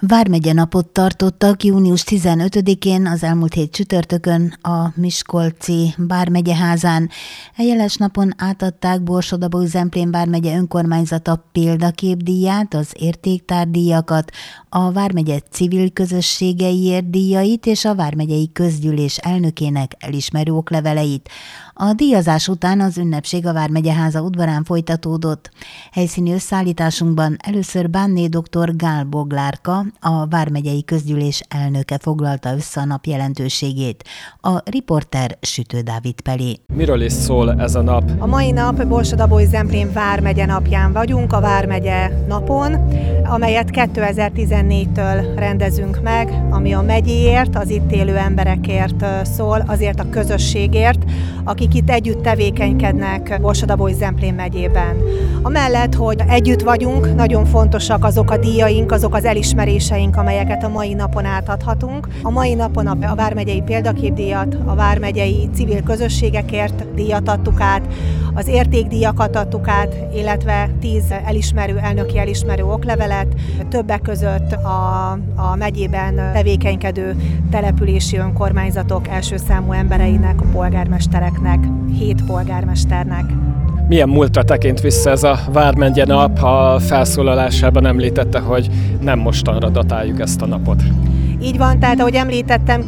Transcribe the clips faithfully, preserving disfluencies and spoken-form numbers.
Vármegye napot tartottak június tizenötödikén, az elmúlt hét csütörtökön a Miskolci Vármegyeházán. E jeles napon átadták Borsod-Abaúj-Zemplén vármegye önkormányzata példaképdíját, az értéktárdíjakat, a vármegye civil közösségeiért díjait és a vármegyei közgyűlés elnökének elismerő okleveleit. A díjazás után az ünnepség a Vármegyeháza udvarán folytatódott. Helyszíni összeállításunkban először Bánné doktor Gál Boglárka, a vármegyei közgyűlés elnöke foglalta össze a nap jelentőségét. A riporter Sütő Dávid Peli. Miről is szól ez a nap? A mai nap Borsod-Abaúj-Zemplén Vármegye napján vagyunk, a Vármegye napon, amelyet kétezer-tizennégytől rendezünk meg, ami a megyéért, az itt élő emberekért szól, azért a közösségért, akik itt együtt tevékenykednek Borsod-Abaúj-Zemplén megyében. Amellett, hogy együtt vagyunk, nagyon fontosak azok a díjaink, azok az elismeréseink, amelyeket a mai napon átadhatunk. A mai napon a vármegyei példaképdíjat, a vármegyei civil közösségekért díjat adtuk át, az értékdíjakat adtuk át, illetve tíz elismerő, elnöki elismerő oklevelet, többek között a, a megyében tevékenykedő települési önkormányzatok első számú embereinek, a polgármestereknek, hét polgármesternek. Milyen múltra tekint vissza ez a Vármegye nap? A felszólalásában említette, hogy nem mostanra datáljuk ezt a napot. Így van, tehát ahogy említettem,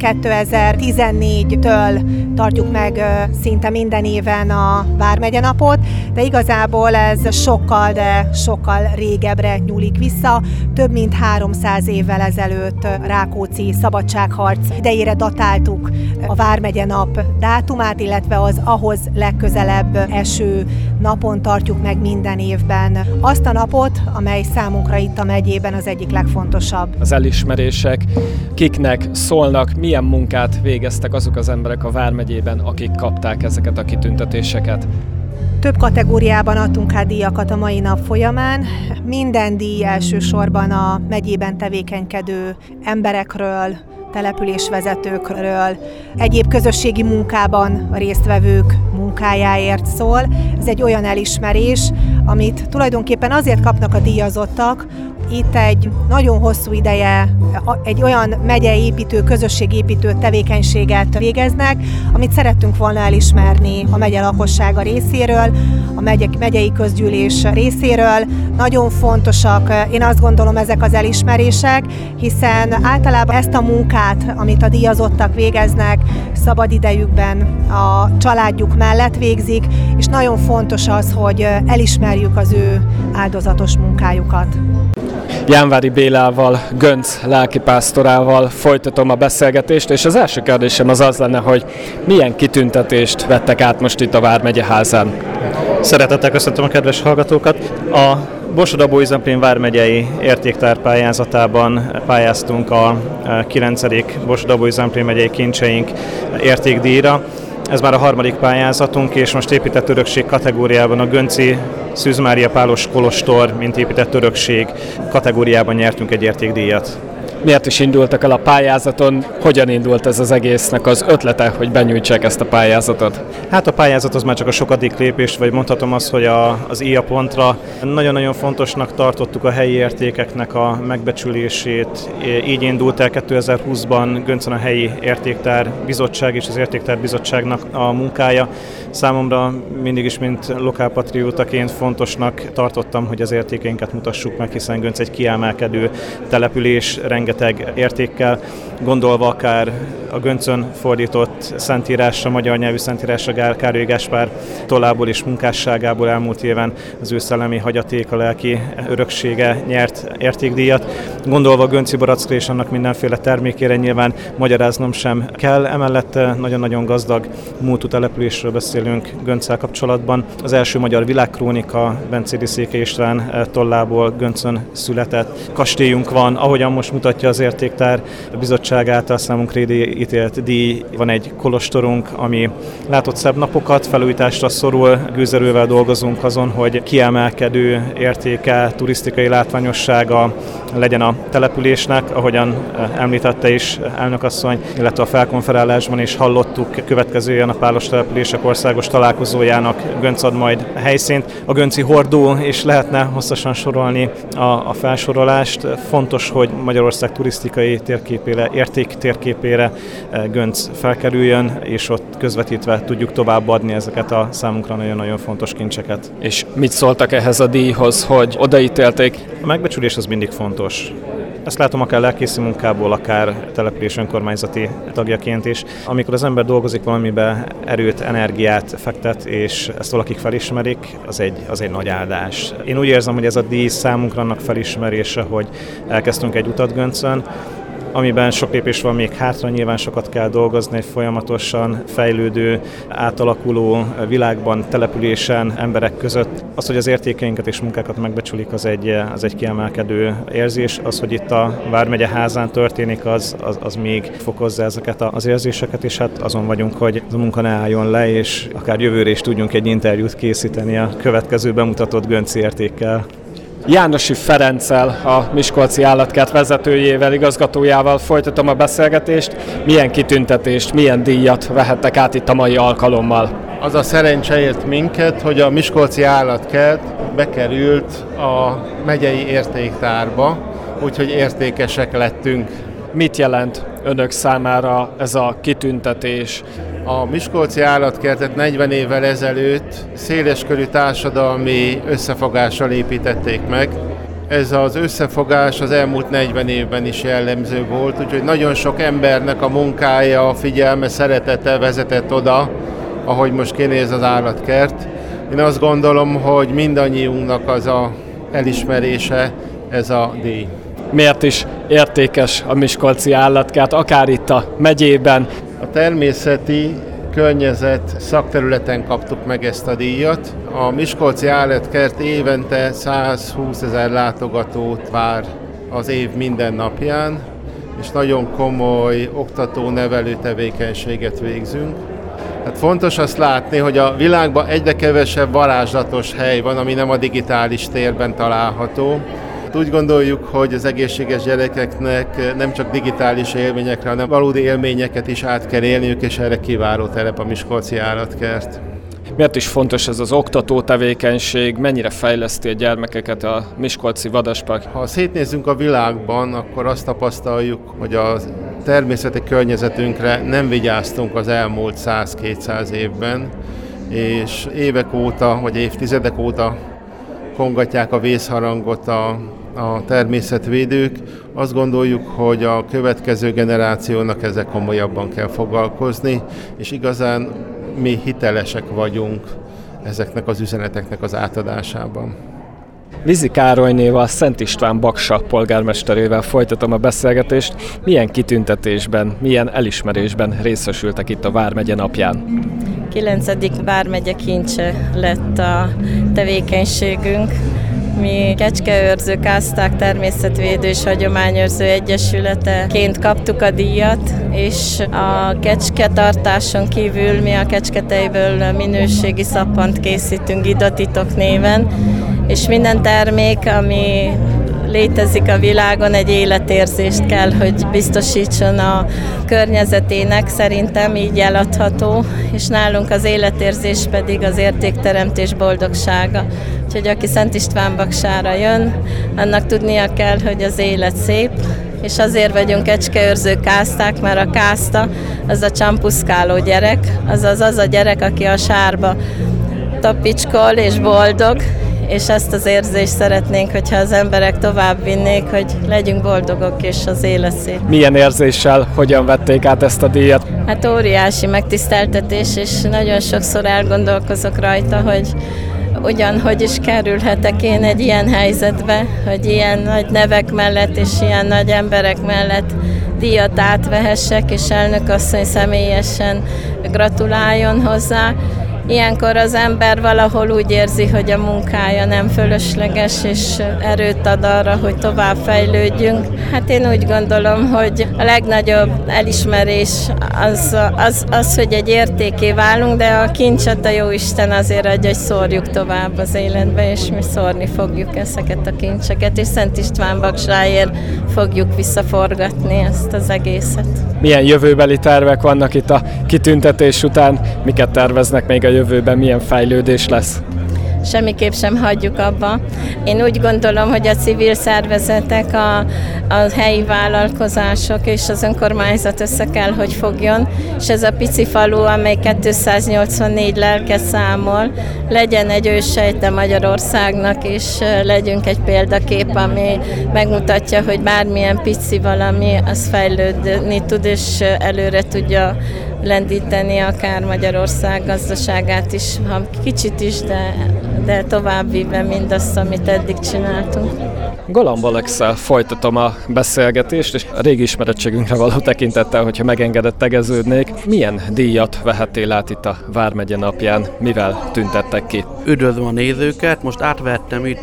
kétezer-tizennégytől tartjuk meg szinte minden éven a Vármegye napot, de igazából ez sokkal, de sokkal régebbre nyúlik vissza. Több mint háromszáz évvel ezelőtt Rákóczi szabadságharc idejére datáltuk a Vármegye nap dátumát, illetve az ahhoz legközelebb eső napon tartjuk meg minden évben azt a napot, amely számunkra itt a megyében az egyik legfontosabb. Az elismerések kiknek szólnak, milyen munkát végeztek azok az emberek a Vármegyében, akik kapták ezeket a kitüntetéseket? Több kategóriában adtunk át díjakat a mai nap folyamán. Minden díj elsősorban a megyében tevékenykedő emberekről, településvezetőkről, egyéb közösségi munkában résztvevők munkájáért szól. Ez egy olyan elismerés, amit tulajdonképpen azért kapnak a díjazottak, itt egy nagyon hosszú ideje egy olyan megyeépítő, közösségépítő tevékenységet végeznek, amit szerettünk volna elismerni a megye lakossága részéről, a megye, megyei közgyűlés részéről. Nagyon fontosak, én azt gondolom, ezek az elismerések, hiszen általában ezt a munkát, amit a díjazottak végeznek, szabadidejükben a családjuk mellett végzik, és nagyon fontos az, hogy elismerjük az ő áldozatos munkájukat. Jánvári Bélával, Gönc lelkipásztorával folytatom a beszélgetést, és az első kérdésem az az lenne, hogy milyen kitüntetést vettek át most itt a Vármegyeházán? Szeretettel köszöntöm a kedves hallgatókat! A Borsod-Abaúj-Zemplén vármegyei értéktár pályázatában pályáztunk a kilencedik Borsod-Abaúj-Zemplén megyei kincseink értékdíjra. Ez már a harmadik pályázatunk, és most épített örökség kategóriában a Gönci Szűz Mária Pálos kolostor, mint épített örökség kategóriában nyertünk egy értékdíjat. Miért is indultak el a pályázaton? Hogyan indult ez az egésznek az ötlete, hogy benyújtsák ezt a pályázatot? Hát a pályázat az már csak a sokadik lépés, vagy mondhatom azt, hogy a, az I A pontra nagyon-nagyon fontosnak tartottuk a helyi értékeknek a megbecsülését. Így indult el kétezer-húszban Göncön a helyi értéktár bizottság és az értéktár bizottságnak a munkája. Számomra mindig is, mint lokálpatriótaként fontosnak tartottam, hogy az értékeinket mutassuk meg, hiszen Gönc egy kiemelkedő település, rengeteg értékkel, gondolva akár a Göncön fordított szentírásra, magyar nyelvű szentírásra Károly Gáspár tollából és munkásságából elmúlt éven az ő szellemi hagyatéka, lelki öröksége nyert értékdíjat. Gondolva a gönci barackra és annak mindenféle termékére nyilván magyaráznom sem kell. Emellett nagyon-nagyon gazdag múltú településről beszélünk Gönccel kapcsolatban. Az első magyar világkrónika Bencédi Székely István tollából Göncön született. Kastélyunk van, ahogyan most mutatja az értéktár bizottság által számunkra ítélt díj. Van egy kolostorunk, ami látott szebb napokat, felújításra szorul, gőzerővel dolgozunk azon, hogy kiemelkedő értéke, turisztikai látványossága legyen a településnek, ahogyan említette is elnökasszony, illetve a felkonferálásban is hallottuk, következő ilyen a Pálos települések országos találkozójának Gönc ad majd helyszínt. A gönci hordó is lehetne hosszasan sorolni a, a felsorolást. Fontos, hogy Magyarország ország turisztikai térképére, érték térképére Gönc felkerüljön, és ott közvetítve tudjuk továbbadni ezeket a számunkra nagyon-nagyon fontos kincseket. És mit szóltak ehhez a díjhoz, hogy odaítélték? A megbecsülés az mindig fontos. Ezt látom akár lelkészi munkából, akár település önkormányzati tagjaként is. Amikor az ember dolgozik valamibe, erőt, energiát fektet, és ezt valakik felismerik, az egy, az egy nagy áldás. Én úgy érzem, hogy ez a díj számunkra annak felismerése, hogy elkezdtünk egy utat Göncön, amiben sok lépés van még hátra, nyilván sokat kell dolgozni egy folyamatosan fejlődő, átalakuló világban, településen, emberek között. Az, hogy az értékeinket és munkákat megbecsülik, az egy, az egy kiemelkedő érzés. Az, hogy itt a Vármegye házán történik, az, az, az még fokozza ezeket az érzéseket, és hát azon vagyunk, hogy a munka ne álljon le, és akár jövőre is tudjunk egy interjút készíteni a következő bemutatott gönci értékkel. Jánosi Ferenccel, a Miskolci Állatkert vezetőjével, igazgatójával folytatom a beszélgetést. Milyen kitüntetést, milyen díjat vehettek át itt a mai alkalommal? Az a szerencse ért minket, hogy a Miskolci Állatkert bekerült a megyei értéktárba, úgyhogy értékesek lettünk. Mit jelent önök számára ez a kitüntetés? A Miskolci Állatkertet negyven évvel ezelőtt széleskörű társadalmi összefogással építették meg. Ez az összefogás az elmúlt negyven évben is jellemző volt, úgyhogy nagyon sok embernek a munkája, a figyelme, szeretete vezetett oda, ahogy most kinéz az állatkert. Én azt gondolom, hogy mindannyiunknak az a elismerése ez a díj. Miért is értékes a Miskolci Állatkert, akár itt a megyében? A természeti környezet szakterületen kaptuk meg ezt a díjat. A Miskolci Állatkert évente százhúszezer látogatót vár az év minden napján, és nagyon komoly oktató-nevelő tevékenységet végzünk. Hát fontos azt látni, hogy a világban egyre kevesebb varázslatos hely van, ami nem a digitális térben található. Úgy gondoljuk, hogy az egészséges gyerekeknek nem csak digitális élményekre, hanem valódi élményeket is át kell élniük, és erre kiváló telep a Miskolci Állatkert. Miért is fontos ez az oktató tevékenység, mennyire fejleszti a gyermekeket a Miskolci Vadaspark? Ha szétnézzünk a világban, akkor azt tapasztaljuk, hogy a természeti környezetünkre nem vigyáztunk az elmúlt száz-kétszáz évben, és évek óta, vagy évtizedek óta kongatják a vészharangot a, a természetvédők. Azt gondoljuk, hogy a következő generációnak ezzel komolyabban kell foglalkozni, és igazán mi hitelesek vagyunk ezeknek az üzeneteknek az átadásában. Vizi Károlynéval, Szent István Baksa polgármesterével folytatom a beszélgetést. Milyen kitüntetésben, milyen elismerésben részesültek itt a Vármegye napján? kilencedik Vármegye kincse lett a tevékenységünk. Mi Kecskeőrző Kászták Természetvédő és Hagyományőrző Egyesületeként kaptuk a díjat, és a kecsketartáson kívül mi a kecsketejből minőségi szappant készítünk Idatitok néven, és minden termék, ami létezik a világon, egy életérzést kell, hogy biztosítson a környezetének, szerintem így eladható, és nálunk az életérzés pedig az értékteremtés boldogsága. Úgyhogy aki Szent István Baksára jön, annak tudnia kell, hogy az élet szép, és azért vagyunk kecskeőrző kászták, mert a kászta az a csampuszkáló gyerek, azaz az a gyerek, aki a sárba tapicskol és boldog, és ezt az érzést szeretnénk, hogyha az emberek tovább vinnék, hogy legyünk boldogok és az élet szép. Milyen érzéssel, hogyan vették át ezt a díjat? Hát óriási megtiszteltetés, és nagyon sokszor elgondolkozok rajta, hogy ugyan hogy is kerülhetek én egy ilyen helyzetbe, hogy ilyen nagy nevek mellett és ilyen nagy emberek mellett díjat átvehessek, és elnök asszony személyesen gratuláljon hozzá. Ilyenkor az ember valahol úgy érzi, hogy a munkája nem fölösleges, és erőt ad arra, hogy tovább fejlődjünk. Hát én úgy gondolom, hogy a legnagyobb elismerés az, az, az hogy egy értéké válunk, de a kincset a Jóisten azért adja, hogy szórjuk tovább az életbe, és mi szórni fogjuk ezeket a kincseket, és Szent István Baksáért fogjuk visszaforgatni ezt az egészet. Milyen jövőbeli tervek vannak itt a kitüntetés után? Miket terveznek még a jövőben? Milyen fejlődés lesz? semmiképp sem hagyjuk abba. Én úgy gondolom, hogy a civil szervezetek, a, a helyi vállalkozások és az önkormányzat össze kell, hogy fogjon, és ez a pici falu, amely kétszáznyolcvannégy lelket számol, legyen egy őssejte Magyarországnak, és legyünk egy példakép, ami megmutatja, hogy bármilyen pici valami, az fejlődni tud, és előre tudja lendíteni akár Magyarország gazdaságát is, ha kicsit is, de, de továbbvive mindazt, amit eddig csináltunk. Galamb Alex-szel folytatom a beszélgetést, és a régi ismerettségünkre való tekintettel, hogyha megengedett tegeződnék, milyen díjat vehettél át itt a Vármegye napján, mivel tüntettek ki? Üdvözlöm a nézőket, most átvettem itt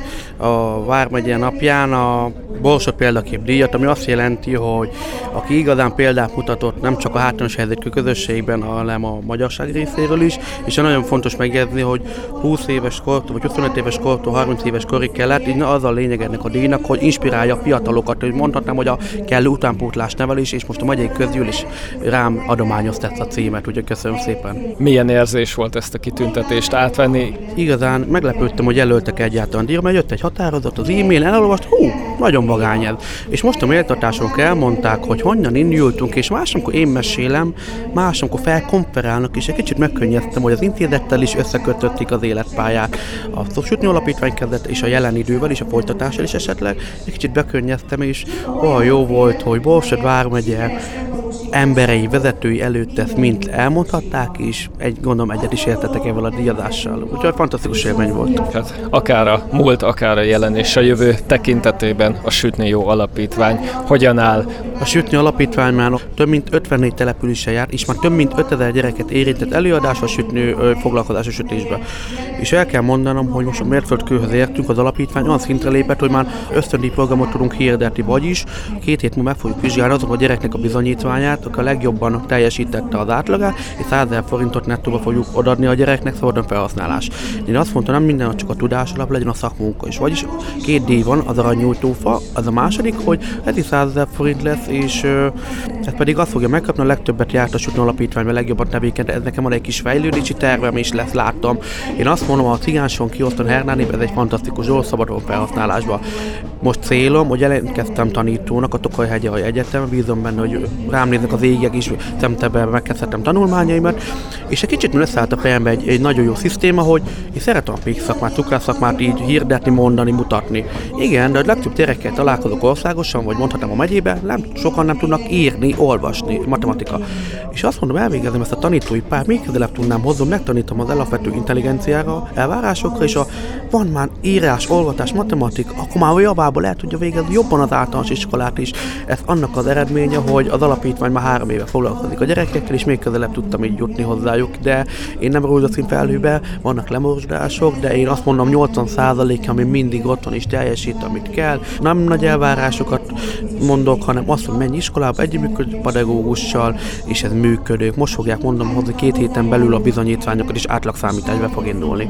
a Vármegye napján a Borsod példakép díjat, ami azt jelenti, hogy aki igazán példát mutatott nem csak a hátrányos helyzetű közösségben, hanem a magyarság részéről is, és nagyon fontos megjegyezni, hogy húsz éves kortól, vagy huszonöt éves kortól harminc éves korig kellett, így az a lényeg ennek a díjnak, hogy inspirálja a fiatalokat, hogy mondhatnám, hogy a kellő utánpótlás nevelés, és most a Megyei Közgyűlés rám adományozta ezt a címet, úgyhogy köszönöm szépen. Milyen érzés volt ezt a kitüntetést átvenni? Igazán meglepődtem, hogy jelöltek egyáltalán díjra, mert jött egy határozat az e-mail, elolvast, hú, nagyon vagány ez. És most a méltatásunk elmondták, hogy honnan indultunk, és máskor én mesélem, máskor felkonferálnak, és egy kicsit megkönnyeztem, hogy az intézettel is összekötötték az életpályát. A Sütni Alapítvány kezdett, és a jelen idővel is, a folytatással is esetleg. Egy kicsit bekönnyeztem, és olyan jó volt, hogy Borsod vármegye emberei, vezetői előtt ezt mind elmondhatták, és egy, gondolom egyet is értettek ezzel a díjazással. Úgyhogy fantasztikus élmény volt. Hát akár a múlt, akár a jelen és a jövő tekintetében a Sütni Jó Alapítvány hogyan áll? A Sütni Alapítvány már több mint ötvennégy településen járt, és már több mint ötezer gyereket érintett előadás a sütni foglalkozás a sütésbe. És el kell mondanom, hogy most a mérföldkőhöz értünk, az alapítvány olyan szintre lépett, hogy már ösztöndíj programot tudunk hirdetni, vagyis két hét múlva meg fogjuk vizsgálni azon a gyereknek a bizonyítványát, aki a legjobban teljesítette az átlagát, és százezer forintot nettóba fogjuk odaadni a gyereknek szabadon felhasználás. Én azt mondtam, nem minden csak a tudás alap, legyen a szakmunka is. Vagyis két díj van, az aranynyújtófa, az a második, hogy ez is százezer forint lesz, és ez pedig azt fogja megkapni, a legtöbbet járt a Sütni Alapítvány, a legjobban tevékenyd, ez nekem van egy kis fejlődési tervem is lesz, láttam. Én azt mondom, a Cigánson kiosztani Hernánébb, ez egy fantasztikus dolog szabadon felhasználásban. Most célom, hogy jelentkeztem tanítónak a Tokaj-hegyei Egyetemen, bízom benne, hogy rám néznek az égek is, szemteben megkezdhettem tanulmányaimat, és egy kicsit összeállt a fejembe egy, egy nagyon jó szisztéma, hogy én szeretem a pékszakmát, cukrászakmát így hirdetni, mondani, mutatni. Igen, de a legtöbb gyerekkel találkozok országosan, vagy mondhatom a megyében, nem, sokan nem tudnak írni, olvasni, matematika. És azt mondom, elvégezem ezt a tanítói pályát, még közelebb tudnám hozni, megtanítom az alapvető intelligenciára, elvárásokra, és a van már írás, olvatás, matematika, akkor már javából el tudja végezni jobban az általános iskolát is. Ez annak az eredménye, hogy az alapítvány már három éve foglalkozik a gyerekekkel, és még közelebb tudtam így jutni hozzájuk, de én nem rózsaszín felhőbe, vannak lemorzsdások, de én azt mondom nyolcvan százalék, ami mindig otthon is teljesít, amit kell. Nem nagy elvárásokat mondok, hanem azt, hogy menj iskolába együttműködő pedagógussal, és ez működők. Most fogják mondom hozni két héten belül a bizonyítványokat, és átlagszámításba fog indulni.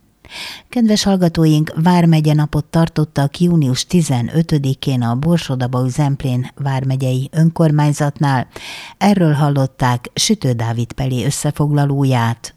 Kedves hallgatóink, Vármegye napot tartottak június tizenötödikén a Borsod-Abaúj-Zemplén vármegyei önkormányzatnál. Erről hallották Sütő Dávid Peli összefoglalóját.